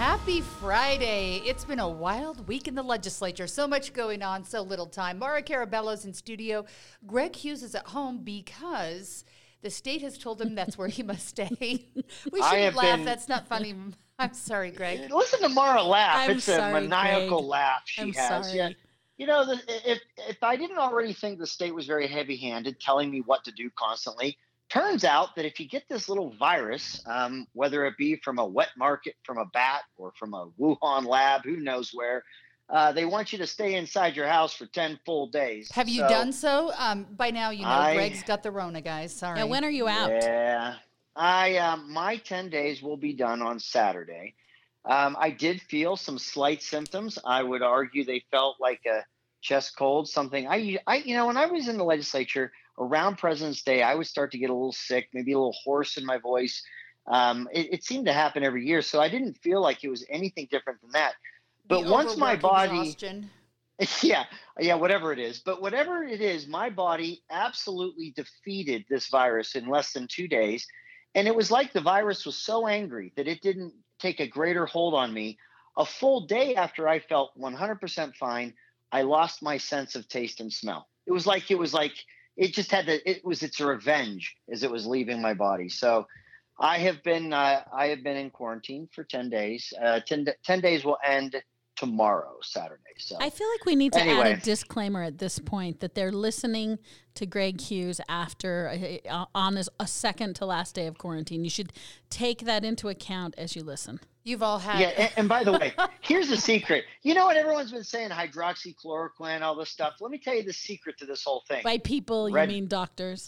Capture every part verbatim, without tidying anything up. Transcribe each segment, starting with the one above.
Happy Friday. It's been a wild week in the legislature. So much going on, so little time. Mara Carabello's in studio. Greg Hughes is at home because the state has told him that's where he must stay. We shouldn't laugh. Been... That's not funny. I'm sorry, Greg. Listen to Mara laugh. I'm it's sorry, a maniacal Greg. laugh she I'm has. sorry. Yeah. You know, the, if if I didn't already think the state was very heavy-handed, telling me what to do constantly, turns out that if you get this little virus, um, whether it be from a wet market, from a bat, or from a Wuhan lab, who knows where, uh, they want you to stay inside your house for ten full days. Have you so, done so? Um, by now, you know, I, Greg's got the Rona, guys. Sorry. Yeah, when are you out? Yeah. I um, my ten days will be done on Saturday. Um, I did feel some slight symptoms. I would argue they felt like a chest cold, something. I, I, you know, when I was in the legislature around President's Day, I would start to get a little sick, maybe a little hoarse in my voice. Um, it, it seemed to happen every year, so I didn't feel like it was anything different than that. But the once my body, exhaustion. yeah, yeah, whatever it is, but whatever it is, my body absolutely defeated this virus in less than two days. And it was like the virus was so angry that it didn't take a greater hold on me. A full day after I felt one hundred percent fine, I lost my sense of taste and smell. It was like, it was like, it just had to, it was its revenge as it was leaving my body. So I have been, uh, I have been in quarantine for ten days. Uh, ten, ten days will end tomorrow, Saturday. So I feel like we need to anyway. add a disclaimer at this point that they're listening to Greg Hughes after uh, on his, a second to last day of quarantine. You should take that into account as you listen. You've all had. Yeah, and, and by the way, here's the secret. You know what everyone's been saying, hydroxychloroquine, all this stuff. Let me tell you the secret to this whole thing. By people, Red, you mean doctors.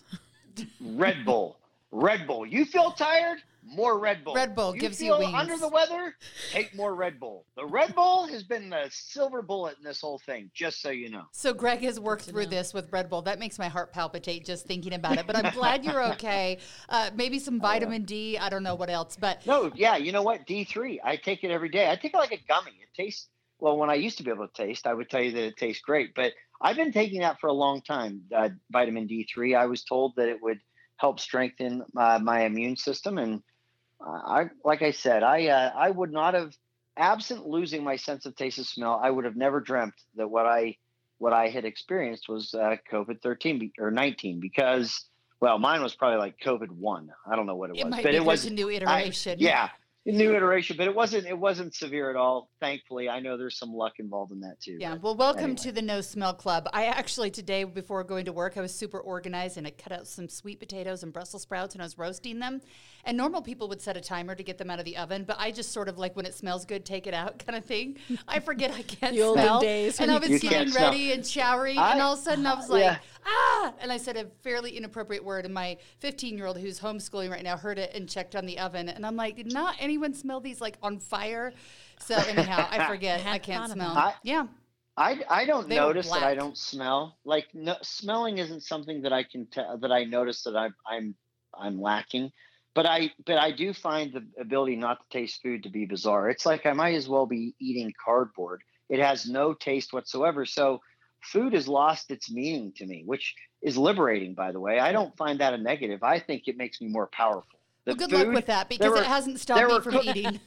Red Bull. Red Bull. You feel tired? More Red Bull. Red Bull you gives feel you wings. Under the weather? Take more Red Bull. The Red Bull has been the silver bullet in this whole thing, just so you know. So Greg has worked through know. this with Red Bull. That makes my heart palpitate just thinking about it. But I'm glad you're okay. Uh, maybe some vitamin D. I don't know what else. But no, yeah, you know what? D three. I take it every day. I take it like a gummy. It tastes, well, when I used to be able to taste, I would tell you that it tastes great. But I've been taking that for a long time, uh, vitamin D three. I was told that it would help strengthen uh, my immune system. And uh, I, like I said, I uh, I would not have, absent losing my sense of taste and smell, I would have never dreamt that what I what I had experienced was uh, COVID thirteen or nineteen, because, well, mine was probably like COVID one. I don't know what it, it was, might but be it was a new iteration. I, yeah. New iteration, but it wasn't it wasn't severe at all. Thankfully, I know there's some luck involved in that too. Yeah, but well, welcome anyway. to the No Smell Club. I actually today, before going to work, I was super organized and I cut out some sweet potatoes and Brussels sprouts and I was roasting them. And normal people would set a timer to get them out of the oven, but I just sort of like, when it smells good, take it out kind of thing. I forget I can't The olden smell. days And I was You getting can't ready smell. and showering, I- and all of a sudden I was like, yeah. ah! And I said a fairly inappropriate word, and my fifteen-year-old who's homeschooling right now heard it and checked on the oven. And I'm like, did not anyone smell these like on fire? So anyhow, I forget. I I had can't thought smell. about it. Yeah. I, I don't They were notice that I black. don't smell. Like no, smelling isn't something that I can tell that I notice that I'm I'm I'm lacking. But I but I do find the ability not to taste food to be bizarre. It's like I might as well be eating cardboard. It has no taste whatsoever. So food has lost its meaning to me, which is liberating, by the way. I don't find that a negative. I think it makes me more powerful. The Well, good food, luck with that, because were- it hasn't stopped there me were from cook- eating.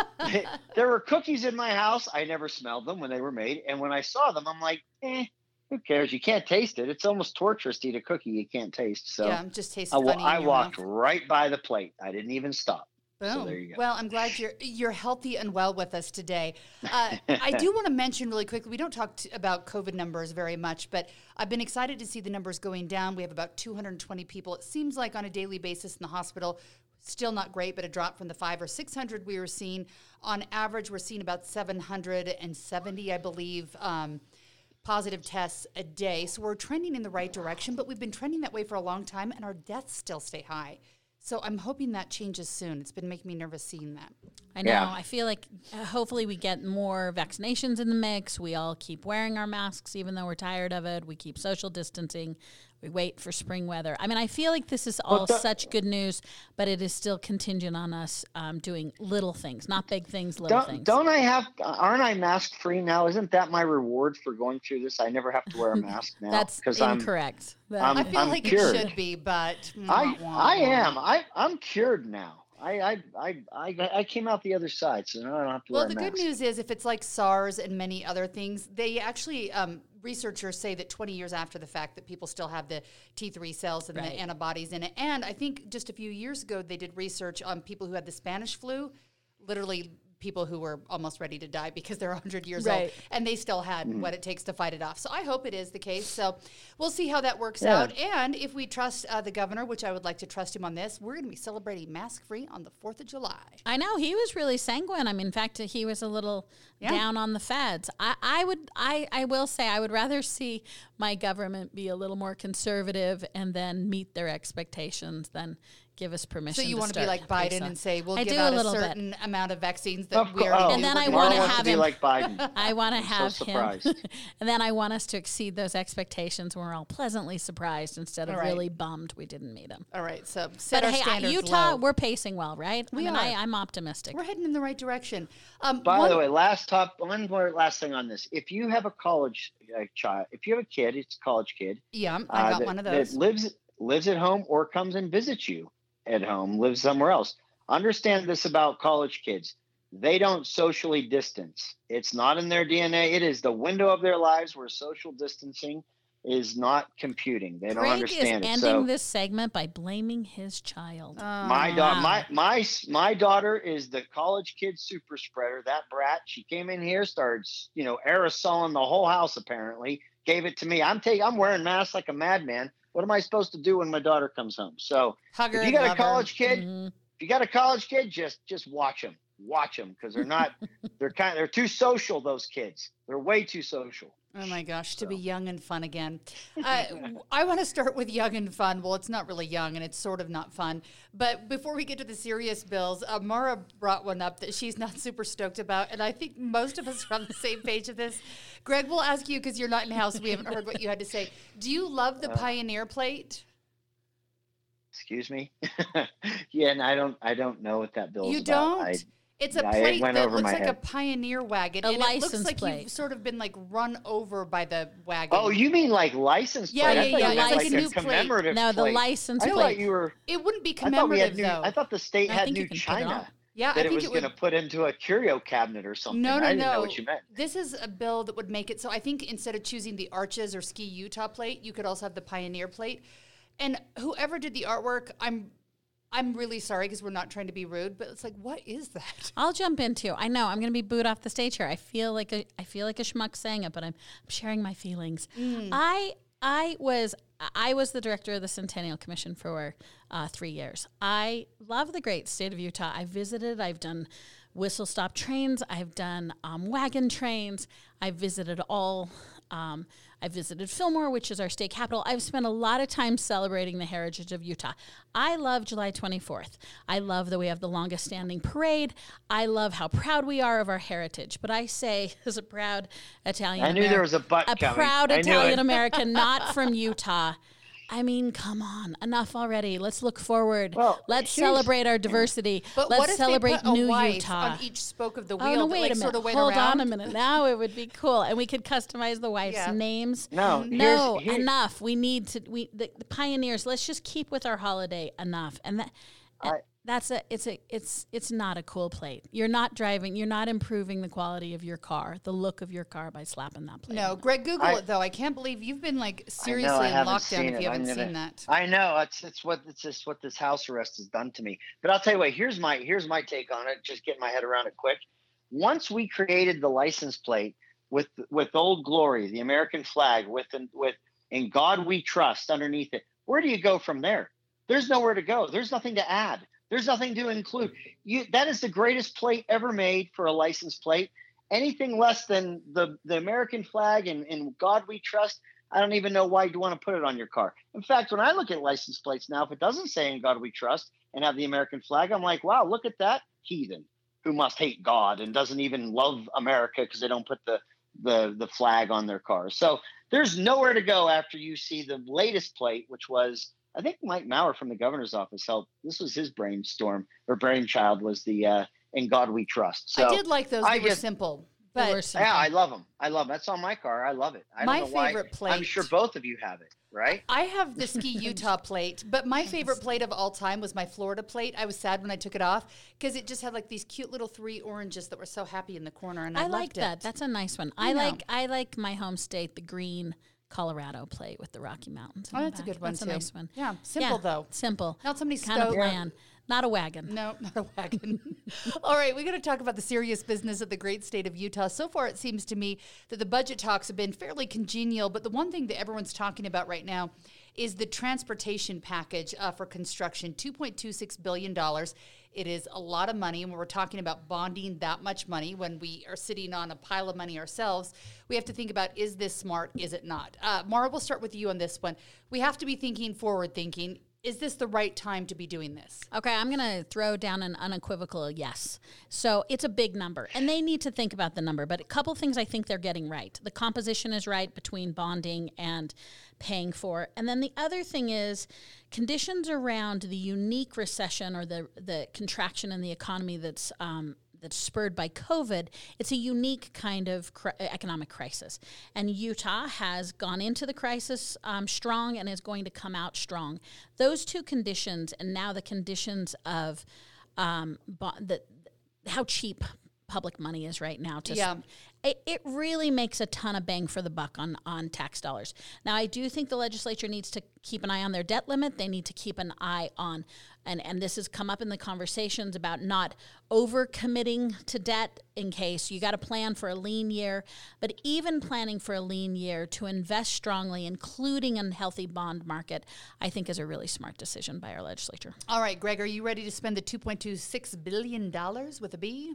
There were cookies in my house. I never smelled them when they were made. And when I saw them, I'm like, eh, who cares? You can't taste it. It's almost torturous to eat a cookie you can't taste. So Yeah, it just tastes I, wa- funny in I your walked mouth. right by the plate. I didn't even stop. Boom. So there you go. Well, I'm glad you're you're healthy and well with us today. Uh, I do want to mention really quickly, we don't talk t- about COVID numbers very much, but I've been excited to see the numbers going down. We have about two hundred twenty people, it seems like, on a daily basis in the hospital. Still not great, but a drop from the five or six hundred we were seeing. On average, we're seeing about seven hundred seventy, I believe, um, positive tests a day. So we're trending in the right direction, but we've been trending that way for a long time, and our deaths still stay high. So I'm hoping that changes soon. It's been making me nervous seeing that. I know. Yeah. I feel like uh, hopefully we get more vaccinations in the mix. We all keep wearing our masks, even though we're tired of it. We keep social distancing. We wait for spring weather. I mean, I feel like this is all Well, the- such good news, but it is still contingent on us um, doing little things, not big things, little Don't, things. don't I have, aren't I mask free now? Isn't that my reward for going through this? I never have to wear a mask now. That's 'cause I'm- incorrect. That- I'm- I feel like cured. it should be, but I wah, wah, I wah. am. I I'm cured now. I, I, I, I, I came out the other side, so now I don't have to Well, wear the a good mask. news is if it's like SARS and many other things, they actually, um, researchers say that twenty years after the fact that people still have the T three cells and Right. the antibodies in it. And I think just a few years ago, they did research on people who had the Spanish flu, literally people who were almost ready to die because they're one hundred years old, Right. and they still had Mm-hmm. what it takes to fight it off. So I hope it is the case. So we'll see how that works Yeah. out. And if we trust uh, the governor, which I would like to trust him on this, we're going to be celebrating mask-free on the fourth of July. I know he was really sanguine. I mean, in fact, he was a little Yeah. down on the feds. I, I would, I, I will say, I would rather see my government be a little more conservative and then meet their expectations than give us permission. So you to want to be start like Biden based on- and say we'll I give do out a a, little bit. certain amount of vaccines that Of we course. already Oh, knew And then were I gonna Mara wanna work. wants have to be him- like Biden. I want to I'm so have surprised. him, and then I want us to exceed those expectations. We're all pleasantly surprised instead of All right. really bummed we didn't meet him. All right, so set But our hey, I- standards Utah, low. we're pacing well, right? We I mean, are. I, I'm optimistic. We're heading in the right direction. Um, By one- the way, last top one more last thing on this. If you have a college uh, child, if you have a kid, it's a college kid. yeah, I uh, got that, one of that those. lives lives at home or comes and visits you at home, lives somewhere else. Understand this about college kids. They don't socially distance. It's not in their D N A. It is the window of their lives where social distancing is not computing. They don't Greg understand is it. ending So this segment by blaming his child. Oh, my daughter, wow. my my my daughter is the college kid super spreader. That brat. She came in here, started you know aerosoling the whole house. Apparently, gave it to me. I'm taking. I'm wearing masks like a madman. What am I supposed to do when my daughter comes home? So hug her, if you got love a her. college kid, Mhm. if you got a college kid, just just watch them. Watch them because they're not. they're kind. They're too social. Those kids. They're way too social. Oh my gosh, to So. be young and fun again. Uh, I want to start with young and fun. Well, it's not really young and it's sort of not fun. But before we get to the serious bills, uh, Mara brought one up that she's not super stoked about. And I think most of us are on the same page of this. Greg, we'll ask you because you're not in the house. We haven't heard what you had to say. Do you love the Uh, Pioneer plate? Excuse me. yeah, and I don't. I don't know what that bill's You about. don't? I, It's a yeah, it plate went that over looks my like a head. Pioneer wagon. A and it looks license like plate. you've sort of been like run over by the wagon. oh, you mean like license Yeah, plate? I yeah, thought yeah, you meant like like a a new plate. commemorative No, the plate. license I plate. thought you were. It wouldn't be I thought we had commemorative, new. though. I thought the state I had think new you can put it china on. yeah, that I it think was it going would. to put into a curio cabinet or something. No, no, I didn't no. know what you meant. This is a bill that would make it so I think instead of choosing the Arches or Ski Utah plate, you could also have the Pioneer plate. And whoever did the artwork, I'm I'm really sorry because we're not trying to be rude, but it's like, what is that? I'll jump into. I know I'm going to be booed off the stage here. I feel like a I feel like a schmuck saying it, but I'm, I'm sharing my feelings. Mm. I I was I was the director of the Centennial Commission for uh, three years. I love the great state of Utah. I visited. I've done whistle stop trains. I've done um, wagon trains. I've visited all. Um, I visited Fillmore, which is our state capital. I've spent a lot of time celebrating the heritage of Utah. I love July twenty-fourth. I love that we have the longest standing parade. I love how proud we are of our heritage. But I say, as a proud Italian I knew there was a but a coming. proud I knew it. Italian American, not from Utah. I mean, come on, enough already. Let's look forward. Well, Let's here's- celebrate our diversity. But Let's what if celebrate they put a New wife Utah. on each spoke of the wheel Oh no! that Wait like a minute. sort of went Hold around? on a minute. Now it would be cool, and we could customize the wife's Yeah. names. No, no, here's- here- enough. We need to. We the, the pioneers. Let's just keep with our holiday. Enough, and that. and I- that's a. It's a. It's. It's not a cool plate. You're not driving. You're not improving the quality of your car, the look of your car by slapping that plate. No, Greg, Google I- it though. I can't believe you've been like I seriously know, I in haven't lockdown seen if it. you haven't I'm gonna- seen that. I know it's it's what it's just what this house arrest has done to me. But I'll tell you what. Here's my here's my take on it. Just get my head around it quick. Once we created the license plate with with Old Glory, the American flag, with with "In God We Trust" underneath it, where do you go from there? There's nowhere to go. There's nothing to add. There's nothing to include. You that is the greatest plate ever made for a license plate. Anything less than the the American flag and "In God We Trust," I don't even know why you'd want to put it on your car. In fact, when I look at license plates now, if it doesn't say "In God We Trust" and have the American flag, I'm like, wow, look at that heathen who must hate God and doesn't even love America because they don't put the, the, the flag on their cars. So there's nowhere to go after you see the latest plate, which was, I think Mike Maurer from the governor's office helped. This was his brainstorm or brainchild was the uh, "In God We Trust." So I did like those. I They were just- simple. They But were simple. yeah, I love them. I love them. That's on my car. I love it. I My don't know why. favorite plate- I'm sure both of you have it. right? I have the Ski Utah plate, but my favorite plate of all time was my Florida plate. I was sad when I took it off because it just had like these cute little three oranges that were so happy in the corner, and I, I like loved that. it. That's a nice one. I I, know. like I like my home state, the green Colorado plate with the Rocky Mountains. in Oh, the that's a back. good one That's too. a nice one. Yeah, simple though. Simple. Not somebody's kind of stove. bland. Not a wagon. No, not a wagon. All right, we're going to talk about the serious business of the great state of Utah. So far, it seems to me that the budget talks have been fairly congenial, but the one thing that everyone's talking about right now is the transportation package uh, for construction, two point two six billion dollars. It is a lot of money, and when we're talking about bonding that much money, when we are sitting on a pile of money ourselves, we have to think about, is this smart, is it not? Uh, Mara, we'll start with you on this one. We have to be thinking forward thinking. Is this the right time to be doing this? Okay, I'm going to throw down an unequivocal yes. So it's a big number, and they need to think about the number. But a couple things I think they're getting right. The composition is right between bonding and paying for. And then the other thing is conditions around the unique recession or the, the contraction in the economy that's um, that's spurred by COVID. It's a unique kind of cri- economic crisis. And Utah has gone into the crisis um, strong and is going to come out strong. Those two conditions, and now the conditions of um, bo- the, how cheap public money is right now. To Yeah. It, it really makes a ton of bang for the buck on, on tax dollars. Now, I do think the legislature needs to keep an eye on their debt limit. They need to keep an eye on, and, and this has come up in the conversations about not over-committing to debt in case you got to plan for a lean year. But even planning for a lean year to invest strongly, including in a healthy bond market, I think is a really smart decision by our legislature. All right, Greg, are you ready to spend the two point two six billion dollars with a B?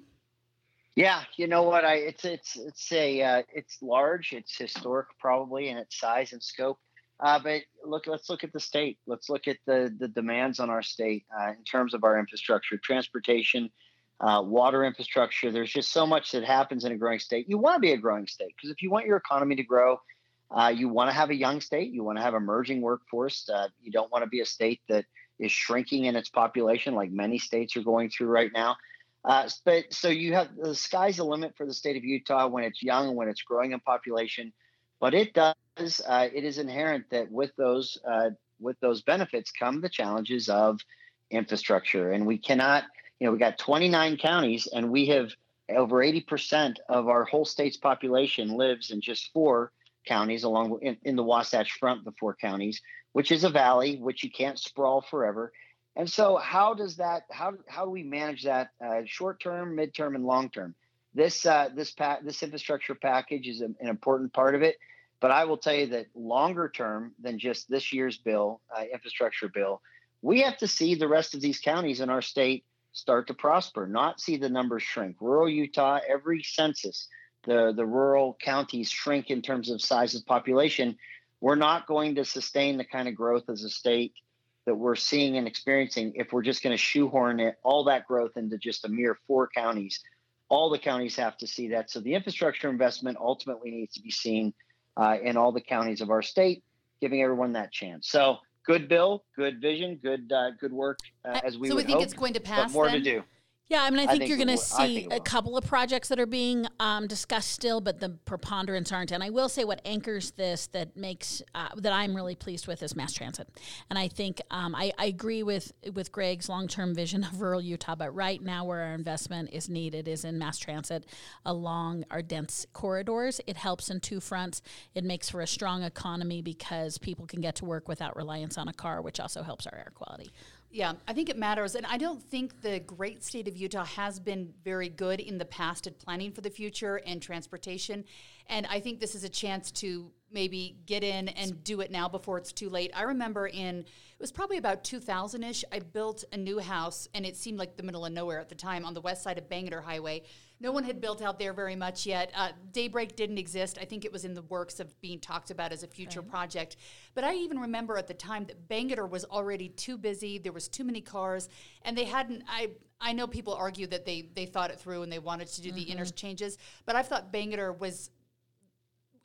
Yeah, you know what? I it's it's it's a uh, it's large. It's historic, probably in its size and scope. Uh, but look, let's look at the state. Let's look at the the demands on our state uh, in terms of our infrastructure, transportation, uh, water infrastructure. There's just so much that happens in a growing state. You want to be a growing state because if you want your economy to grow, uh, you want to have a young state. You want to have emerging workforce. Uh, you don't want to be a state that is shrinking in its population, like many states are going through right now. Uh, but so you have the sky's the limit for the state of Utah when it's young, when it's growing in population. But it does, uh, it is inherent that with those uh, with those benefits come the challenges of infrastructure. And we cannot, you know, we got twenty-nine counties, and we have over eighty percent of our whole state's population lives in just four counties along in, in the Wasatch Front, the four counties, which is a valley, which you can't sprawl forever. And so how does that, how, how do we manage that uh, short term, midterm, and long term? This uh, this pa- this infrastructure package is a, an important part of it. But I will tell you that longer term than just this year's bill, uh, infrastructure bill, we have to see the rest of these counties in our state start to prosper, not see the numbers shrink. Rural Utah, every census, the, the rural counties shrink in terms of size of population. We're not going to sustain the kind of growth as a state that we're seeing and experiencing if we're just going to shoehorn it, all that growth into just a mere four counties. All the counties have to see that. So the infrastructure investment ultimately needs to be seen uh, in all the counties of our state, giving everyone that chance. So good bill, good vision, good uh, good work uh, as we so would we think hope, it's going to pass, but more then? to do. Yeah, I mean, I I think, think you're it going to will- I see think it a will. couple of projects that are being um, discussed still, but the preponderance aren't. And I will say what anchors this that makes uh, that I'm really pleased with is mass transit. And I think um, I, I agree with with Greg's long-term vision of rural Utah, but right now where our investment is needed is in mass transit along our dense corridors. It helps in two fronts. It makes for a strong economy because people can get to work without reliance on a car, which also helps our air quality. Yeah, I think it matters. And I don't think the great state of Utah has been very good in the past at planning for the future and transportation. And I think this is a chance to maybe get in and do it now before it's too late. I remember in, it was probably about two thousand-ish, I built a new house, and it seemed like the middle of nowhere at the time on the west side of Bangerter Highway. No one had built out there very much yet. Uh, Daybreak didn't exist. I think it was in the works of being talked about as a future right. project. But I even remember at the time that Bangerter was already too busy. There was too many cars, and they hadn't. I I know people argue that they they thought it through and they wanted to do mm-hmm. the interchanges, but I thought Bangerter was.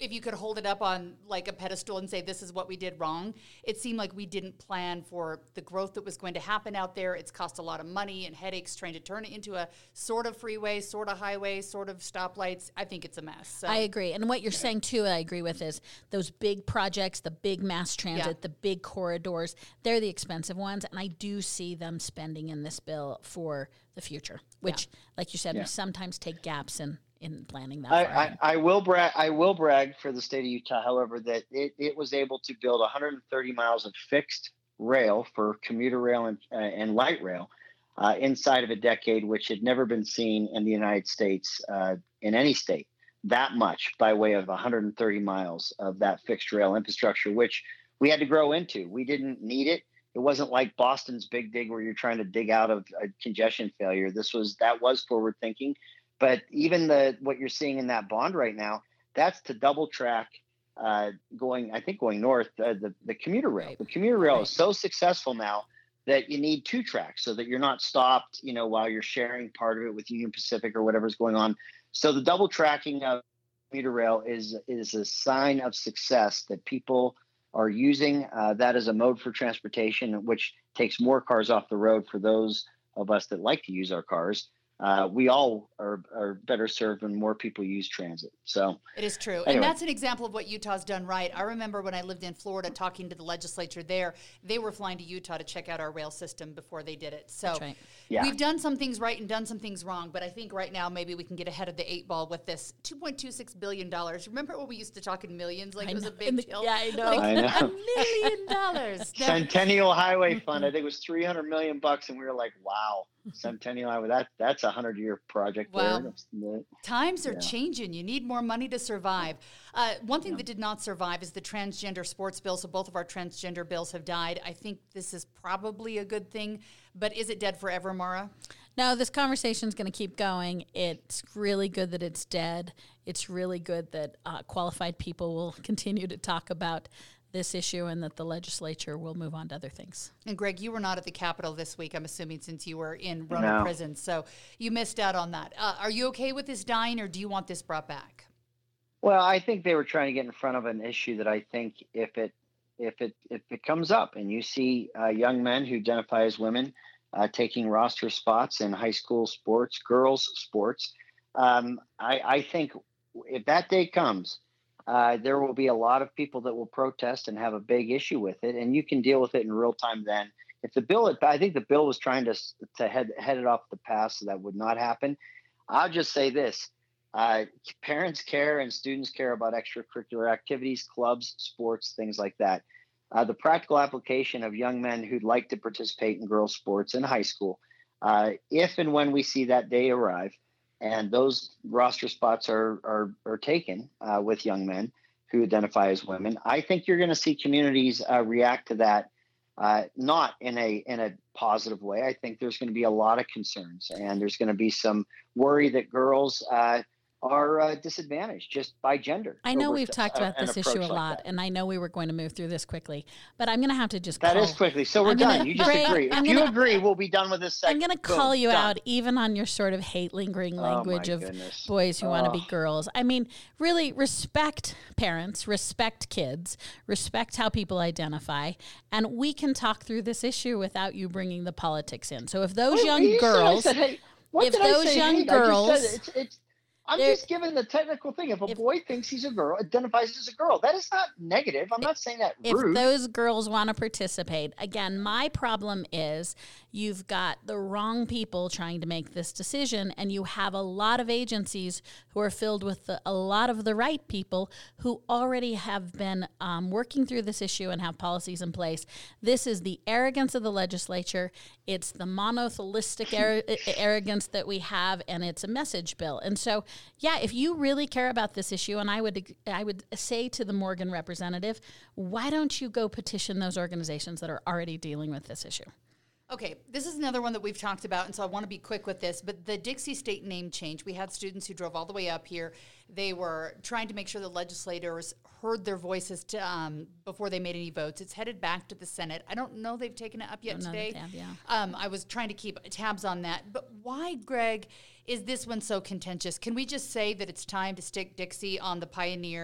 if you could hold it up on like a pedestal and say, this is what we did wrong, it seemed like we didn't plan for the growth that was going to happen out there. It's cost a lot of money and headaches trying to turn it into a sort of freeway, sort of highway, sort of stoplights. I think it's a mess. So. I agree. And what you're saying too, I agree with, is those big projects, the big mass transit, yeah. the big corridors, they're the expensive ones. And I do see them spending in this bill for the future, which, yeah. like you said, yeah. we sometimes take gaps in in planning that. I, far I, I will brag. I will brag for the state of Utah, however, that it, it was able to build one hundred thirty miles of fixed rail for commuter rail and, uh, and light rail uh, inside of a decade, which had never been seen in the United States uh, in any state. That much by way of one hundred thirty miles of that fixed rail infrastructure, which we had to grow into. We didn't need it. It wasn't like Boston's Big Dig where you're trying to dig out of a congestion failure. This was that was forward thinking. But even the what you're seeing in that bond right now, that's to double track uh, going, I think, going north, uh, the, the commuter rail. Right. The commuter rail right. is so successful now that you need two tracks so that you're not stopped, you know, while you're sharing part of it with Union Pacific or whatever's going on. So the double tracking of commuter rail is is a sign of success that people are using uh, that as a mode for transportation, which takes more cars off the road for those of us that like to use our cars. Uh, we all are, are better served when more people use transit. So it is true. Anyway. And that's an example of what Utah's done right. I remember when I lived in Florida talking to the legislature there, they were flying to Utah to check out our rail system before they did it. So that's right. yeah. we've done some things right and done some things wrong, but I think right now maybe we can get ahead of the eight ball with this two point two six billion dollars. Remember when we used to talk in millions? Like I it was know. a big the, deal? Yeah, I know. Like I know. a million dollars. Centennial Highway Fund, I think it was three hundred million bucks. And we were like, wow, Centennial Highway, that, that's a hundred year project. Wow. There. Times are yeah. changing. You need more money to survive. Uh, one thing yeah. that did not survive is the transgender sports bill. So both of our transgender bills have died. I think this is probably a good thing, but is it dead forever, Mara? No, this conversation is going to keep going. It's really good that it's dead. It's really good that uh, qualified people will continue to talk about this issue and that the legislature will move on to other things. And Greg, you were not at the Capitol this week, I'm assuming, since you were in Rona no. prison. So you missed out on that. Uh, are you okay with this dying, or do you want this brought back? Well, I think they were trying to get in front of an issue that I think if it if it if it comes up and you see uh, young men who identify as women uh, taking roster spots in high school sports, girls sports, um, I, I think if that day comes, Uh, there will be a lot of people that will protest and have a big issue with it, and you can deal with it in real time then. If the bill, I think the bill was trying to to head, head it off the path so that would not happen. I'll just say this. Uh, parents care and students care about extracurricular activities, clubs, sports, things like that. Uh, the practical application of young men who'd like to participate in girls' sports in high school, uh, if and when we see that day arrive, and those roster spots are are, are taken uh, with young men who identify as women, I think you're going to see communities uh, react to that, uh, not in a in a positive way. I think there's going to be a lot of concerns, and there's going to be some worry that girls uh, are uh, disadvantaged just by gender. I know over we've t- talked about an this issue a approach like lot, that. and I know we were going to move through this quickly, but I'm going to have to just That call. is quickly. So we're I'm done. gonna- You just Greg, agree. If I'm you gonna- agree, we'll be done with this I'm segment. going to Boom, call you done. out, even on your sort of hate lingering language my of goodness. boys who want to be Oh. girls. I mean, really respect parents, respect kids, respect how people identify, and we can talk through this issue without you bringing the politics in. So if those Wait, young you said I girls, said, hey, what if did I those say, young hate? I just girls- said it's, it's, I'm They're- just giving the technical thing. If a If- boy thinks he's a girl, identifies as a girl, that is not negative. I'm not saying that if rude. those girls want to participate, again, my problem is you've got the wrong people trying to make this decision, and you have a lot of agencies who are filled with the, a lot of the right people who already have been um, working through this issue and have policies in place. This is the arrogance of the legislature. It's the monotheistic ar- arrogance that we have, and it's a message bill. And so, yeah, if you really care about this issue, and I would I would say to the Morgan representative, why don't you go petition those organizations that are already dealing with this issue? Okay, this is another one that we've talked about, and so I want to be quick with this, but the Dixie State name change, we had students who drove all the way up here. They were trying to make sure the legislators heard their voices to, um, before they made any votes. It's headed back to the Senate. I don't know they've taken it up yet Don't know today. that they have, yeah. Um, I was trying to keep tabs on that. But why, Greg, is this one so contentious? Can we just say that it's time to stick Dixie on the Pioneer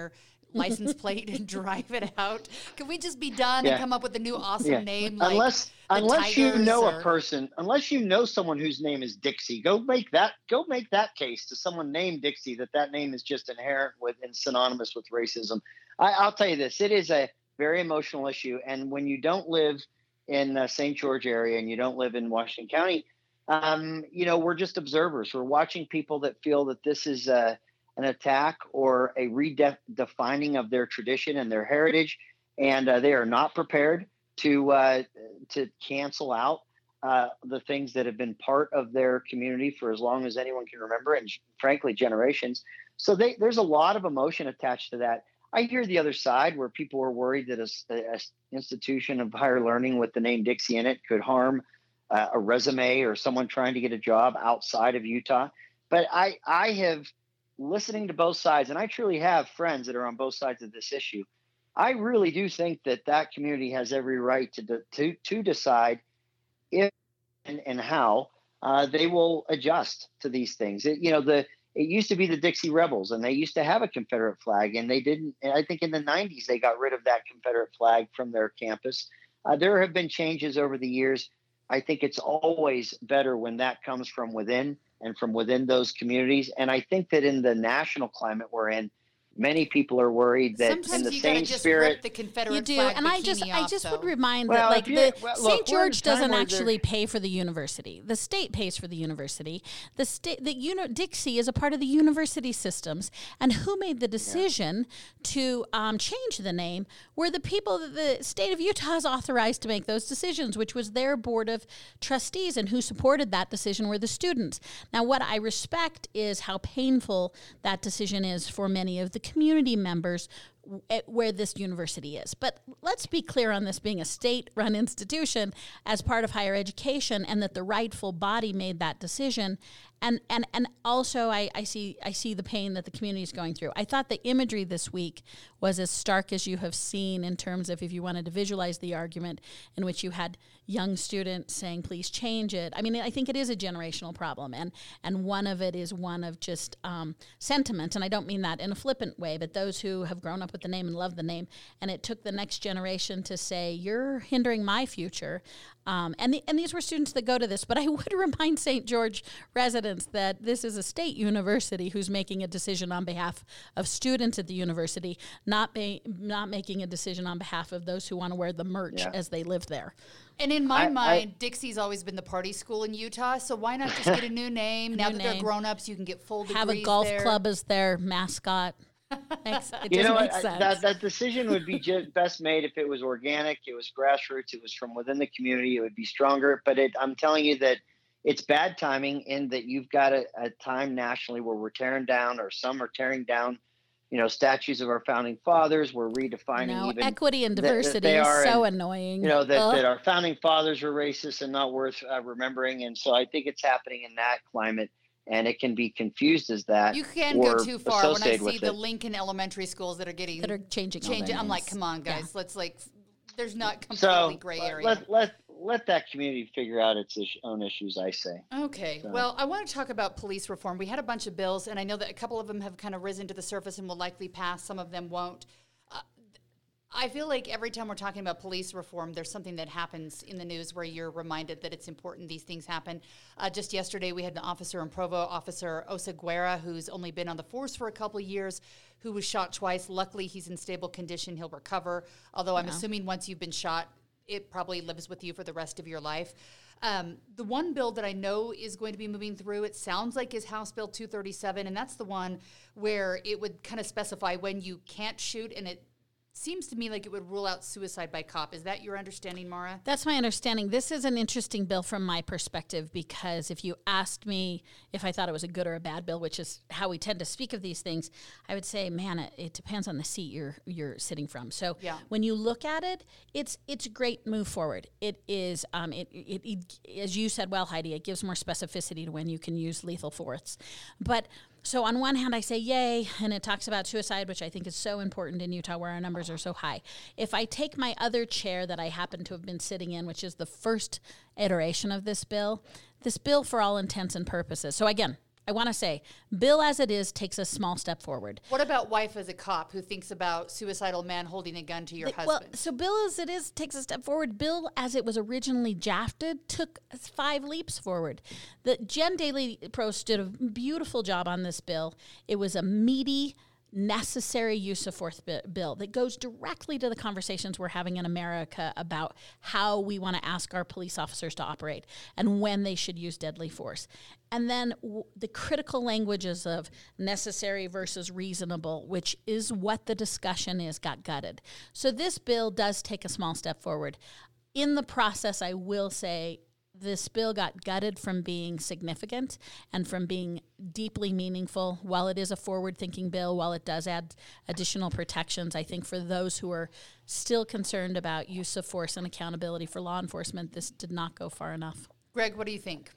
license plate and drive it out? Can we just be done Yeah. and come up with a new awesome Yeah. name? Like Unless the unless you Tigers know or- a person, unless you know someone whose name is Dixie, go make that go make that case to someone named Dixie that that name is just inherent with and synonymous with racism. I, I'll tell you this: it is a very emotional issue, and when you don't live in the Saint George area and you don't live in Washington County, um, you know, we're just observers. We're watching people that feel that this is uh, an attack or a redefining of their tradition and their heritage, and uh, they are not prepared to uh, to cancel out uh, the things that have been part of their community for as long as anyone can remember, and frankly, generations. So they, there's a lot of emotion attached to that. I hear the other side where people are worried that a, a institution of higher learning with the name Dixie in it could harm uh, a resume or someone trying to get a job outside of Utah. But I, I have listening to both sides, and I truly have friends that are on both sides of this issue. I really do think that that community has every right to to to decide if and, and how uh, they will adjust to these things. It, you know, the it used to be the Dixie Rebels, and they used to have a Confederate flag, and they didn't. I think in the nineties they got rid of that Confederate flag from their campus. Uh, there have been changes over the years. I think it's always better when that comes from within and from within those communities. And I think that in the national climate we're in, many people are worried that Sometimes in the you same gotta just spirit, rip the Confederate You do, flag and I bikini just, I off, just though. would remind Well, that, like, if the you- well, look, Saint we're in a George time doesn't where actually pay for the university. The state pays for the university. The state, the uni- Dixie is a part of the university systems, and who made the decision to um, change the name were the people that the state of Utah has authorized to make those decisions, which was their board of trustees, and who supported that decision were the students. Now, what I respect is how painful that decision is for many of the community members at where this university is. But let's be clear on this being a state-run institution as part of higher education, and that the rightful body made that decision. And and and also I, I see I see the pain that the community is going through. I thought the imagery this week was as stark as you have seen in terms of, if you wanted to visualize the argument, in which you had young students saying, please change it. I mean, I think it is a generational problem, and and one of it is one of just um, sentiment, and I don't mean that in a flippant way, but those who have grown up with the name and love the name, and it took the next generation to say, you're hindering my future. Um, and, the, and these were students that go to this, but I would remind Saint George residents that this is a state university who's making a decision on behalf of students at the university, not ba- not making a decision on behalf of those who want to wear the merch Yeah. as they live there. And in my I- mind, I- Dixie's always been the party school in Utah, so why not just get a new name? now new that they're name. grown-ups, you can get full degrees Have a golf there. club as their mascot. Makes, it you just know, makes I- sense. that that decision would be just best made if it was organic, it was grassroots, it was from within the community, it would be stronger. But it, I'm telling you that it's bad timing in that you've got a, a time nationally where we're tearing down, or some are tearing down, you know, statues of our founding fathers. We're redefining no, even equity and that- that diversity they is are, so and, annoying. you know, that, Ugh. that our founding fathers were racist and not worth uh, remembering. And so I think it's happening in that climate, and it can be confused as that. You can or go too far. When I associated see with the it. Lincoln elementary schools that are getting that are changing all changing, their I'm like, names. come on, Yeah. guys, let's like, there's not completely So gray let, area. let let let that community figure out its is- own issues, I say. Okay. So- Well, I want to talk about police reform. We had a bunch of bills, and I know that a couple of them have kind of risen to the surface and will likely pass. Some of them won't. Uh, I feel like every time we're talking about police reform, there's something that happens in the news where you're reminded that it's important these things happen. Uh, just yesterday, we had an officer in Provo, Officer Osa Guerra, who's only been on the force for a couple of years, who was shot twice. Luckily, he's in stable condition. He'll recover, although I'm Yeah. assuming once you've been shot, it probably lives with you for the rest of your life. Um, the one bill that I know is going to be moving through, it sounds like, is House Bill two thirty-seven, and that's the one where it would kind of specify when you can't shoot, and it seems to me like it would rule out suicide by cop. Is that your understanding, Mara? That's my understanding. This is an interesting bill from my perspective, because if you asked me if I thought it was a good or a bad bill, which is how we tend to speak of these things, I would say, man, it, it depends on the seat you're you're sitting from. So Yeah. when you look at it, it's it's a great move forward. It is, um, it, it, it as you said well, Heidi, it gives more specificity to when you can use lethal force. But so on one hand, I say yay, and it talks about suicide, which I think is so important in Utah where our numbers are so high. If I take my other chair that I happen to have been sitting in, which is the first iteration of this bill, this bill for all intents and purposes. So again, I want to say, bill as it is takes a small step forward. What about wife as a cop who thinks about suicidal man holding a gun to your The- husband? Well, so bill as it is takes a step forward. Bill as it was originally drafted took five leaps forward. The Jen Daly Prost did a beautiful job on this bill. It was a meaty, necessary use of force bi- bill that goes directly to the conversations we're having in America about how we want to ask our police officers to operate and when they should use deadly force. And then w- the critical languages of necessary versus reasonable, which is what the discussion is, got gutted. So this bill does take a small step forward. In the process, I will say, this bill got gutted from being significant and from being deeply meaningful. While it is a forward-thinking bill, while it does add additional protections, I think for those who are still concerned about use of force and accountability for law enforcement, this did not go far enough. Greg, what do you think?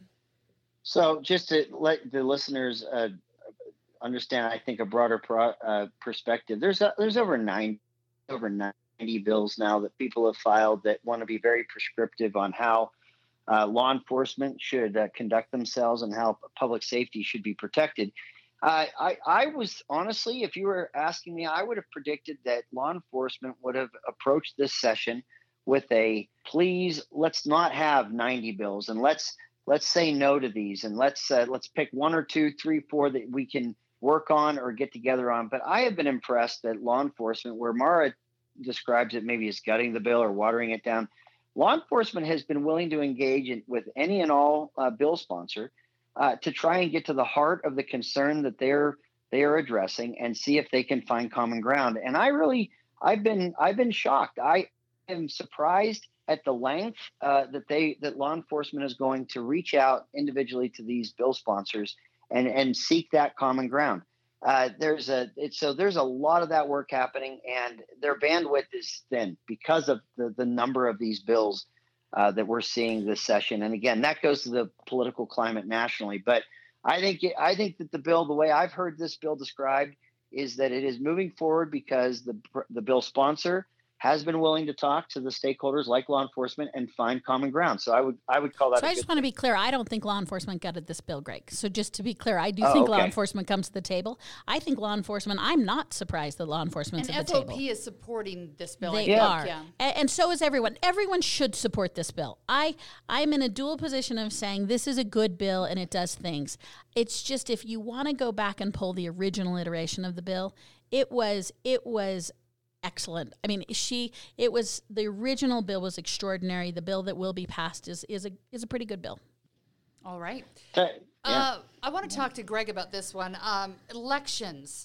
So just to let the listeners uh, understand, I think a broader pro, uh, perspective. There's a, there's over nine over ninety bills now that people have filed that want to be very prescriptive on how Uh, law enforcement should uh, conduct themselves and how public safety should be protected. Uh, I, I was honestly, if you were asking me, I would have predicted that law enforcement would have approached this session with a please, let's not have ninety bills and let's let's say no to these and let's uh, let's pick one or two, three, four that we can work on or get together on. But I have been impressed that law enforcement, where Mara describes it maybe as gutting the bill or watering it down, law enforcement has been willing to engage in, with any and all uh, bill sponsor uh, to try and get to the heart of the concern that they're they are addressing and see if they can find common ground. And I really, I've been I've been shocked. I am surprised at the length uh, that they that law enforcement is going to reach out individually to these bill sponsors and and seek that common ground. Uh, there's a it's, so there's a lot of that work happening, and their bandwidth is thin because of the, the number of these bills uh, that we're seeing this session. And again, that goes to the political climate nationally. But I think it, I think that the bill, the way I've heard this bill described, is that it is moving forward because the the bill sponsor has been willing to talk to the stakeholders like law enforcement and find common ground. So I would I would call that. So I I just want to be clear. I don't think law enforcement gutted this bill, Greg. So just to be clear, I do oh, think okay. law enforcement comes to the table. I think law enforcement, I'm not surprised that law enforcement's And at the F O P table. is supporting this bill. They I think. are. Yeah. A- And so is everyone. Everyone should support this bill. I, I'm in a dual position of saying this is a good bill and it does things. It's just if you want to go back and pull the original iteration of the bill, it was it was excellent. I mean, she it was the original bill was extraordinary. The bill that will be passed is is a is a pretty good bill. All right. Uh, yeah. Uh, I want to talk to Greg about this one. Um, elections.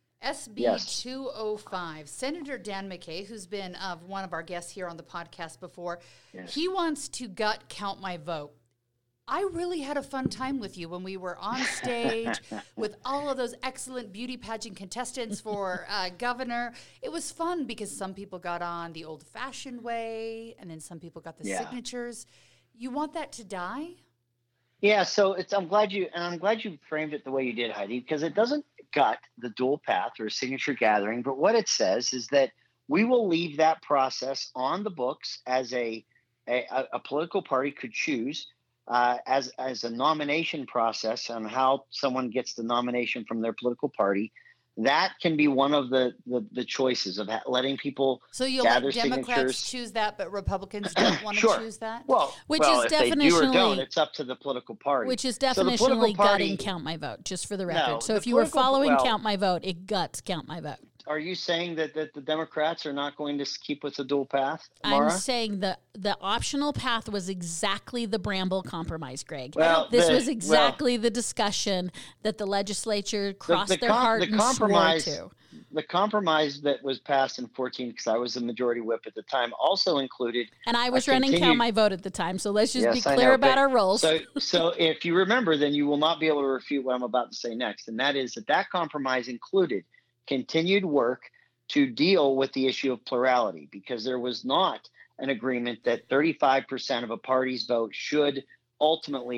S B Yes. two oh five. Senator Dan McKay, who's been uh, one of our guests here on the podcast before, Yes. he wants to gut count my vote. I really had a fun time with you when we were on stage with all of those excellent beauty pageant contestants for uh, governor. It was fun because some people got on the old-fashioned way, and then some people got the Yeah. signatures. You want that to die? Yeah, so it's I'm glad you and I'm glad you framed it the way you did, Heidi, because it doesn't gut the dual path or signature gathering, but what it says is that we will leave that process on the books as a a, a political party could choose uh, as as a nomination process on how someone gets the nomination from their political party. That can be one of the the, the choices of ha- letting people So you'll gather let Democrats signatures. choose that, but Republicans don't want to Sure. choose that? Well, Which well, is if they do or don't, definitionally- it's up to the political party. Which is So the political definitionally party- gutting Count My Vote, just for the record. No, so the if you were political- following well- Count My Vote, it guts Count My Vote. Are you saying that, that the Democrats are not going to keep with the dual path, Mara? I'm saying the the optional path was exactly the Bramble compromise, Greg. Well, this the- was exactly the discussion that the legislature crossed the their com- heart the and compromise- swore to. The compromise that was passed in fourteen, because I was the majority whip at the time, also included. And I was a running Count continued- My Vote at the time, so let's just Yes, be I clear know, about but- our roles. So, so if you remember, then you will not be able to refute what I'm about to say next, and that is that that compromise included continued work to deal with the issue of plurality, because there was not an agreement that thirty-five percent of a party's vote should ultimately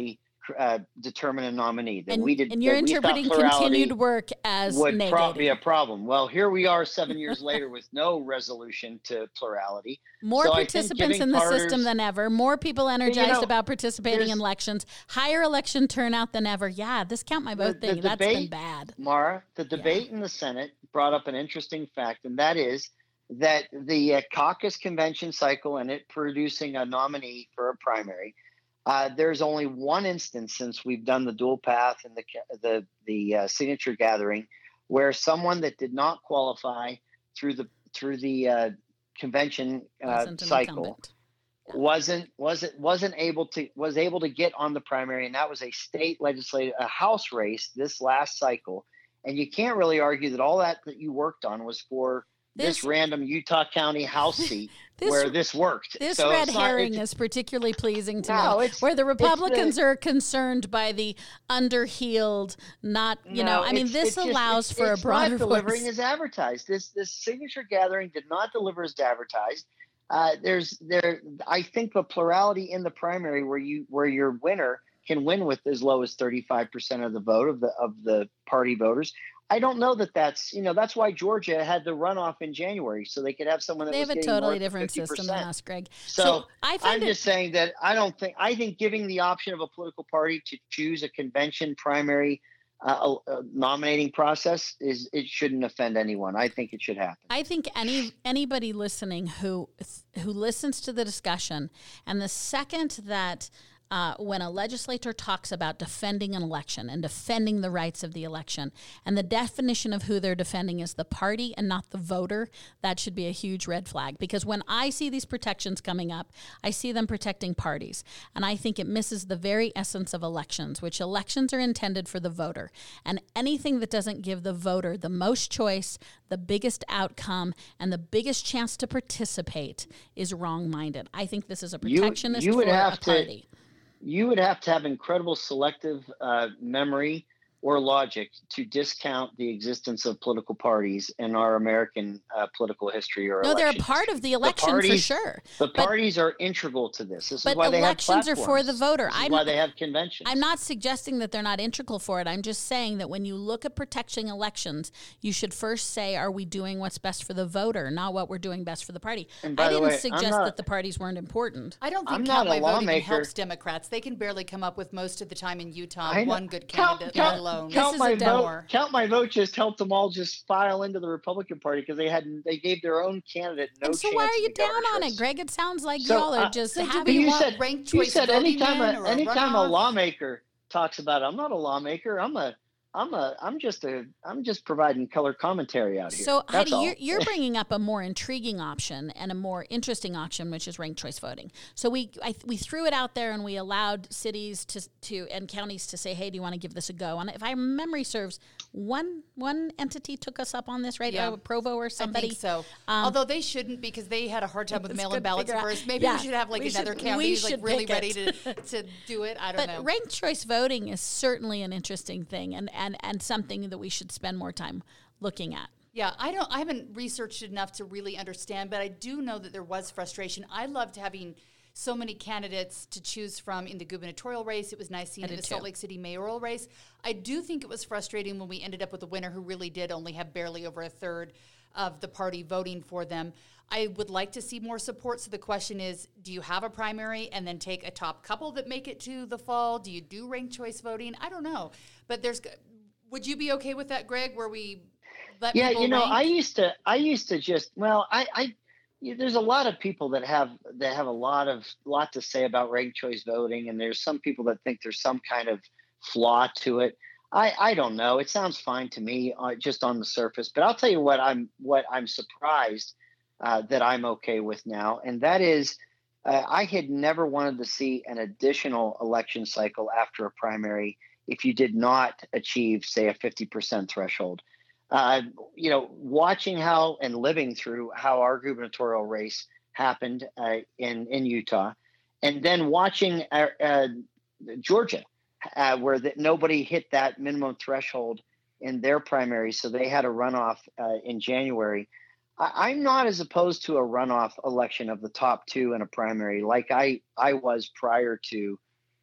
uh, determine a nominee. That and, we did. And you're that interpreting continued work as would negating. pro- be a problem. Well, here we are seven years later with no resolution to plurality. More so participants in the Carter's, system than ever. More people energized you know, about participating in elections. Higher election turnout than ever. Yeah, this count my vote the, thing, the that's debate, been bad. Mara, the debate yeah. in the Senate brought up an interesting fact, and that is that the uh, caucus convention cycle and it producing a nominee for a primary, uh, there's only one instance since we've done the dual path and the the the uh, signature gathering where someone that did not qualify through the through the uh, convention uh, cycle yeah. wasn't wasn't wasn't able to was able to get on the primary, and that was a state legislative a House race this last cycle. And you can't really argue that all that that you worked on was for This, this random Utah County House seat this, where this worked. This so red not, herring is particularly pleasing to no, me, where the Republicans the, are concerned by the underheeled, not, you no, know, I mean, this allows just, for it's a broader not delivering voice. as advertised. This this signature gathering did not deliver as advertised. Uh, there's there. I think the plurality in the primary where you where your winner can win with as low as thirty-five percent of the vote of the of the party voters. I don't know that that's, you know, that's why Georgia had the runoff in January, so they could have someone that they was have a getting totally more different fifty percent. System than us, Greg. So, so I find I'm it, just saying that I don't think, I think giving the option of a political party to choose a convention primary uh, uh, nominating process is, it shouldn't offend anyone. I think it should happen. I think any anybody listening who who listens to the discussion, and the second that Uh, when a legislator talks about defending an election and defending the rights of the election, and the definition of who they're defending is the party and not the voter, that should be a huge red flag. Because when I see these protections coming up, I see them protecting parties. And I think it misses the very essence of elections, which elections are intended for the voter. And anything that doesn't give the voter the most choice, the biggest outcome, and the biggest chance to participate is wrong-minded. I think this is a protectionist you, you would for have a party. To- You would have to have incredible selective uh, memory or logic to discount the existence of political parties in our American uh, political history or no, they're a part history. of the election the parties, for sure. The but, parties are integral to this. This but is why they have elections platforms. are for the voter. This is I'm, why they have conventions. I'm not suggesting that they're not integral for it. I'm just saying that when you look at protecting elections, you should first say, are we doing what's best for the voter, not what we're doing best for the party. And by I the didn't way, suggest not, that the parties weren't important. I don't think I'm Count not My a Vote even lawmaker. helps Democrats. They can barely come up with most of the time in Utah I know. one good Count- candidate, count- let alone. Count This my is a vote. demo. Count My Vote just helped them all just file into the Republican Party because they had they gave their own candidate no and so chance. why are in you the down governor's on race. it, Greg? It sounds like So, y'all are uh, just so do happy. we you want said ranked you choice said voting anytime then, a or a anytime a runoff? lawmaker talks about it, I'm not a lawmaker. I'm a I'm a I'm just a I'm just providing color commentary out here. So, That's Heidi, all. you're, you're bringing up a more intriguing option and a more interesting option, which is ranked choice voting. So we I, we threw it out there and we allowed cities to to and counties to say, hey, do you want to give this a go? And if my memory serves, one one entity took us up on this, right? Yeah. Uh, Provo or somebody. I think so. Um, Although they shouldn't because they had a hard time with Let's mail-in go ballots figure at out- first. Maybe yeah, we should have like we another should- county we who's like should really pick ready it. to, to do it. I don't But know. ranked choice voting is certainly an interesting thing and, and, and something that we should spend more time looking at. Yeah, I don't. I haven't researched enough to really understand, but I do know that there was frustration. I loved having so many candidates to choose from in the gubernatorial race. It was nice seeing I in did the Salt too. Lake City mayoral race. I do think it was frustrating when we ended up with a winner who really did only have barely over a third of the party voting for them. I would like to see more support. So the question is, do you have a primary and then take a top couple that make it to the fall? Do you do ranked choice voting? I don't know. But there's, would you be okay with that, Greg, where we let Yeah, people you know, rank? I used to, I used to just, well, I, I, you, there's a lot of people that have that have a lot of lot to say about ranked choice voting, and there's some people that think there's some kind of flaw to it. I, I don't know. It sounds fine to me, uh, just on the surface. But I'll tell you what I'm what I'm surprised uh, that I'm okay with now, and that is, uh, I had never wanted to see an additional election cycle after a primary if you did not achieve, say, a fifty percent threshold. Uh, you know, watching how and living through how our gubernatorial race happened uh, in in Utah, and then watching uh, uh, Georgia, uh, where that nobody hit that minimum threshold in their primary, so they had a runoff uh, in January. I, I'm not as opposed to a runoff election of the top two in a primary like I I was prior to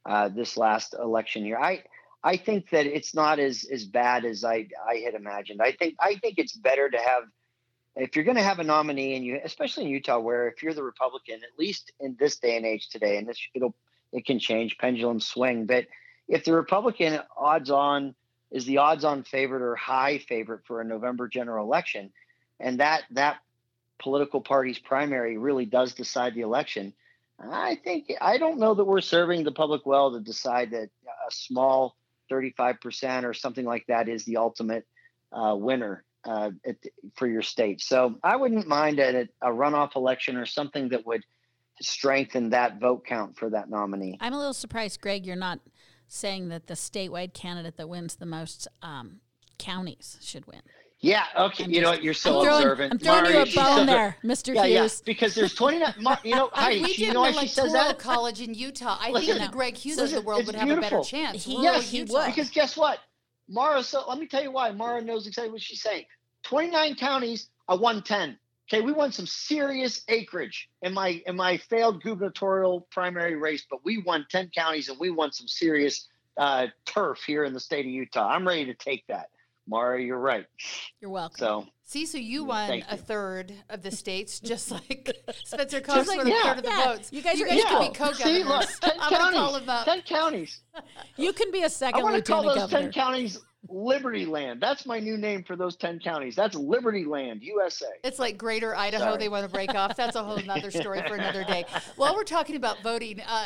uh, this last election year. I I think that it's not as as bad as I I had imagined. I think I think it's better to have, if you're going to have a nominee, and you, especially in Utah, where if you're the Republican, at least in this day and age today, and this it'll it can change, pendulum swing, but if the Republican odds on is the odds on favorite or high favorite for a November general election, and that that political party's primary really does decide the election, I think I don't know that we're serving the public well to decide that a small thirty-five percent or something like that is the ultimate uh, winner uh, at, for your state. So I wouldn't mind a, a runoff election or something that would strengthen that vote count for that nominee. I'm a little surprised, Greg, you're not saying that the statewide candidate that wins the most um, counties should win. Yeah. Okay. I'm you just, know what? You're so I'm throwing, observant. I'm throwing Mara, you a she's bone so- there, Mister Yeah, yeah. Hughes. Because there's twenty-nine. Mar, you know, I, hey, we she, did you know why an she says electoral that? college in Utah. I Listen, think the Greg Hughes of listen, the world it's would have a better beautiful. chance. He- Rural yes, he Utah. would. Because guess what? Mara, so let me tell you why. Mara knows exactly what she's saying. twenty-nine counties, I won ten. Okay, we won some serious acreage in my in my failed gubernatorial primary race, but we won ten counties and we won some serious uh, turf here in the state of Utah. I'm ready to take that. Mara, you're right. You're welcome. So See, so you won Thank a you. third of the states, just like Spencer Cox like- won a yeah, third of the yeah. votes. You guys are guys equal. could be co-governors. See, look, ten I'm gonna call counties. him up. ten counties. You can be a I second want to call lieutenant those governor. ten counties Liberty Land. That's my new name for those ten counties. That's Liberty Land, U S A. It's like Greater Idaho Sorry. they want to break off. That's a whole other story for another day. While we're talking about voting, uh,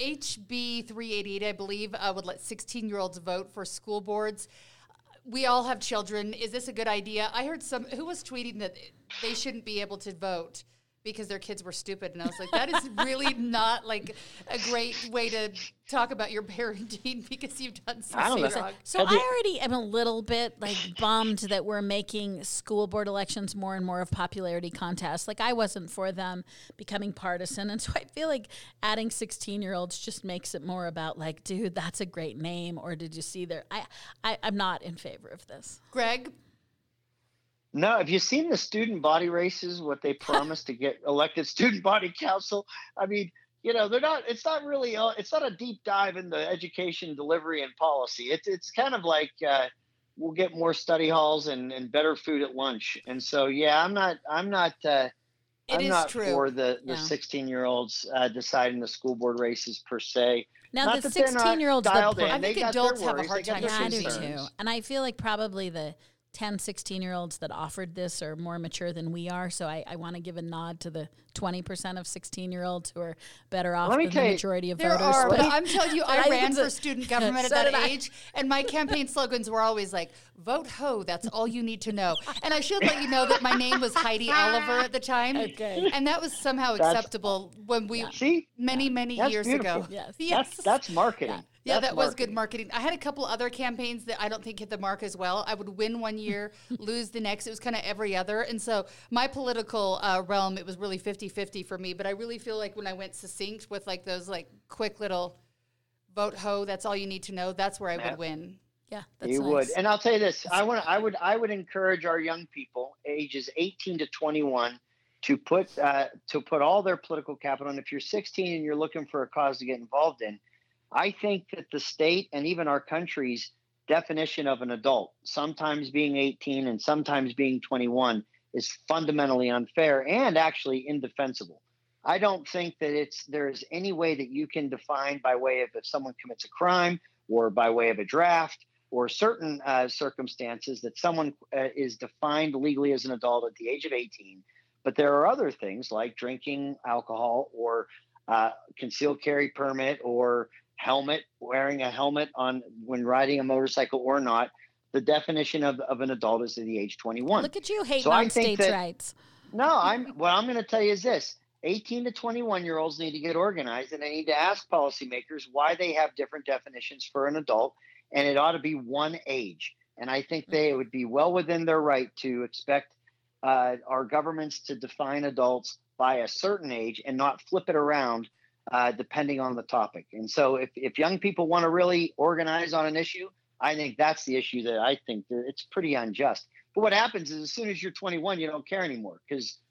H B three eighty-eight, I believe, uh, would let sixteen-year-olds vote for school boards. We all have children. Is this a good idea? I heard some, who was tweeting that they shouldn't be able to vote because their kids were stupid. And I was like, that is really not like a great way to talk about your parenting because you've done I don't something know. wrong. So I already am a little bit like bummed that we're making school board elections more and more of popularity contests. Like I wasn't for them becoming partisan, and so I feel like adding sixteen-year-olds just makes it more about like, dude, that's a great name, or did you see their? I, I I'm not in favor of this. Greg? No, have you seen the student body races, what they promised to get elected student body council? I mean, you know, they're not, it's not really, uh, it's not a deep dive into education delivery and policy. It's, it's kind of like uh, we'll get more study halls and, and better food at lunch. And so, yeah, I'm not, I'm not, uh, It I'm is not true. for the, the Yeah. sixteen year olds uh, deciding the school board races per se. Now Not the that they're not sixteen-year-olds, the dialed pro- in. I They think got their adults have a worries. hard They got time their Yeah, I do concerns. too. And I feel like probably the ten, sixteen-year-olds that offered this are more mature than we are. So I, I want to give a nod to the twenty percent of sixteen-year-olds who are better off Let me than tell the you, majority of There voters. are, but But- I'm telling you, but I I think ran it's for a- student government at So that did I. age, and my campaign slogans were always like, vote ho, that's all you need to know. And I should let you know that my name was Heidi Oliver at the time. Okay. And that was somehow That's- acceptable when we, See, many, many That's years beautiful. ago. Yes. Yes. that's, that's marketing. Yeah, That's that was good marketing. marketing. I had a couple other campaigns that I don't think hit the mark as well. I would win one year, lose the next. It was kind of every other. And so my political uh, realm, it was really fifty-fifty for me. But I really feel like when I went succinct with like those like quick little vote ho, that's all you need to know, that's where I Yeah. would win. yeah, that's You nice. would, and I'll tell you this: I want, I would, I would encourage our young people, ages eighteen to twenty-one, to put uh, to put all their political capital. And if you're sixteen and you're looking for a cause to get involved in, I think that the state and even our country's definition of an adult, sometimes being eighteen and sometimes being twenty-one, is fundamentally unfair and actually indefensible. I don't think that it's there's any way that you can define by way of if someone commits a crime or by way of a draft or certain uh, circumstances that someone uh, is defined legally as an adult at the age of eighteen. But there are other things like drinking alcohol or uh, concealed carry permit or helmet, wearing a helmet on when riding a motorcycle or not. The definition of, of an adult is at the age twenty-one. Look at you hating So I on think states' that- rights. No, I'm what I'm going to tell you is this: eighteen to twenty-one year olds need to get organized, and they need to ask policymakers why they have different definitions for an adult, and it ought to be one age. And I think they would be well within their right to expect uh, our governments to define adults by a certain age and not flip it around uh, depending on the topic. And so, if if young people want to really organize on an issue, I think that's the issue that I think that it's pretty unjust. But what happens is as soon as you're twenty-one, you don't care anymore because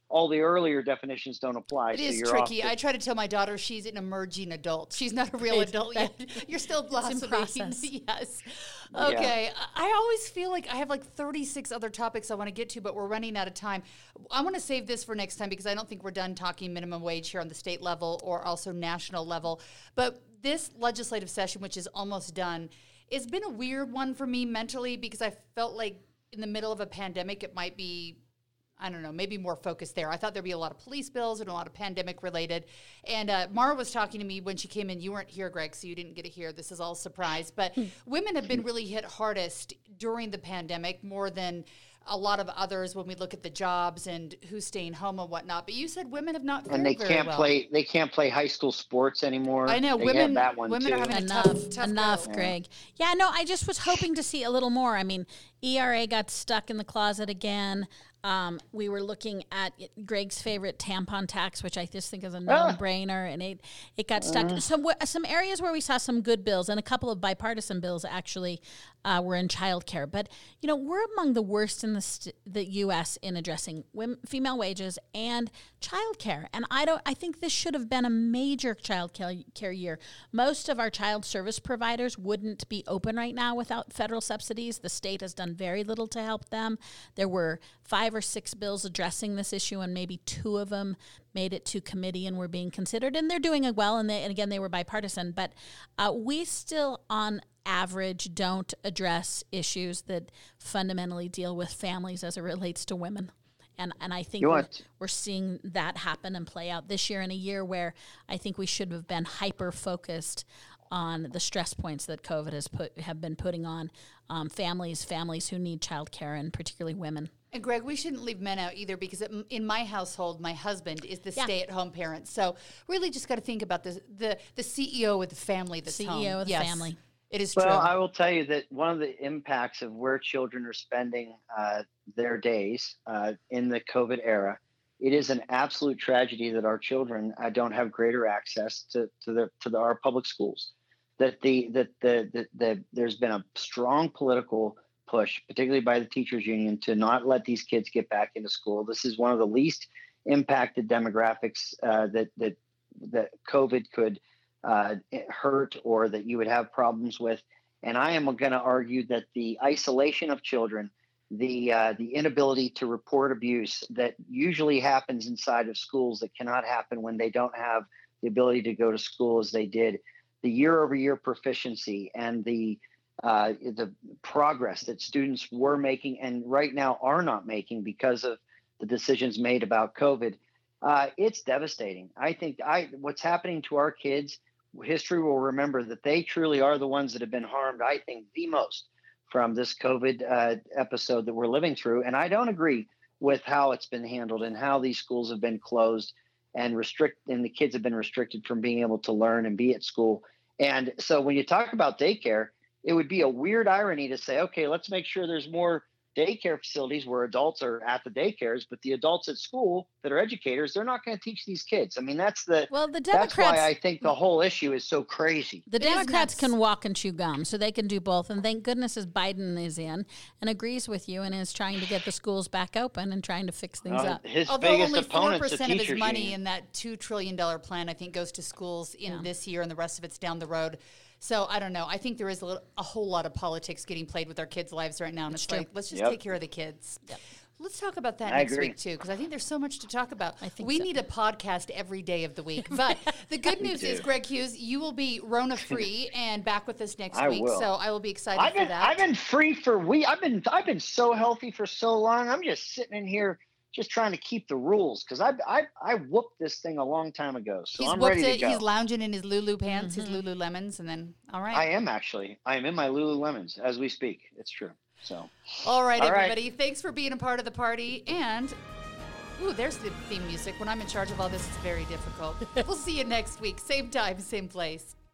all the earlier definitions don't apply. It so is you're tricky. off to- I try to tell my daughter she's an emerging adult. She's not a real adult yet. You're still blossoming. process. Yes. Okay. Yeah. I always feel like I have like thirty-six other topics I want to get to, but we're running out of time. I want to save this for next time because I don't think we're done talking minimum wage here on the state level or also national level. But this legislative session, which is almost done, it's been a weird one for me mentally because I felt like in the middle of a pandemic, it might be, I don't know, maybe more focused there. I thought there'd be a lot of police bills and a lot of pandemic related. And uh, Mara was talking to me when she came in. You weren't here, Greg, so you didn't get to hear. This is all surprise. But women have been really hit hardest during the pandemic more than a lot of others when we look at the jobs and who's staying home and whatnot. But you said women have not fared and they very can't well. play. They can't play high school sports anymore. I know They women. have that one women too. are having Enough, a tough, tough enough, go. Greg. Yeah, no, I just was hoping to see a little more. I mean, E R A got stuck in the closet again. Um, we were looking at Greg's favorite tampon tax, which I just think is a no-brainer, and it it got stuck. Uh. Some some areas where we saw some good bills, and a couple of bipartisan bills actually uh, were in childcare. But you know, we're among the worst in the st- the U S in addressing women, female wages and childcare. And I don't. I think this should have been a major childcare care year. Most of our child service providers wouldn't be open right now without federal subsidies. The state has done very little to help them. There were five or six bills addressing this issue, and maybe two of them made it to committee and were being considered, and they're doing it well, and, they, and again, they were bipartisan, but uh, we still, on average, don't address issues that fundamentally deal with families as it relates to women. And and I think we're, we're seeing that happen and play out this year in a year where I think we should have been hyper-focused on the stress points that COVID has put have been putting on um, families, families who need childcare, and particularly women. And Greg, we shouldn't leave men out either because it, in my household, my husband is the Yeah. stay-at-home parent. So really just got to think about the, the the C E O of the family that's C E O home. of the Yes, family. It is Well, true. I will tell you that one of the impacts of where children are spending uh, their days uh, in the COVID era, it is an absolute tragedy that our children uh, don't have greater access to to the to the, our public schools. That the that the, the the there's been a strong political push, particularly by the teachers union, to not let these kids get back into school. This is one of the least impacted demographics uh, that that that COVID could uh, hurt or that you would have problems with. And I am going to argue that the isolation of children, the uh, the inability to report abuse that usually happens inside of schools that cannot happen when they don't have the ability to go to school as they did, the year-over-year proficiency and the uh, the progress that students were making and right now are not making because of the decisions made about COVID, uh, it's devastating. I think I what's happening to our kids, history will remember that they truly are the ones that have been harmed, I think, the most from this COVID uh, episode that we're living through. And I don't agree with how it's been handled and how these schools have been closed and restrict, and the kids have been restricted from being able to learn and be at school. And so when you talk about daycare, it would be a weird irony to say, okay, let's make sure there's more daycare facilities where adults are at the daycares, but the adults at school that are educators, they're not going to teach these kids. I mean, that's the Well, the that's Democrats, why I think the whole issue is so crazy. the It is Democrats nuts. can walk and chew gum, so they can do both. And thank goodness as Biden is in and agrees with you and is trying to get the schools back open and trying to fix things Uh, up. his Although biggest only four opponent's the percent of his teachers money union. in that two trillion dollar plan, I think, goes to schools in Yeah. this year, and the rest of it's down the road. So I don't know. I think there is a, little, a whole lot of politics getting played with our kids' lives right now, and it's true. like, let's just Yep. take care of the kids. Let's talk about that I next agree. week too, because I think there's so much to talk about. I think we so. need a podcast every day of the week. But the good news is, do. Greg Hughes, you will be Rona free and back with us next I week. will. So I will be excited I've for been that. I've been free for we I've been I've been so healthy for so long. I'm just sitting in here just trying to keep the rules because I I I whooped this thing a long time ago. So He's I'm whooped ready to it. go. He's lounging in his Lulu pants, Mm-hmm. his Lululemons, and then all right. I am actually. I am in my Lululemons as we speak. It's true. So All right, All right. everybody. Thanks for being a part of the party. And, ooh, there's the theme music. When I'm in charge of all this, it's very difficult. We'll see you next week. Same time, same place.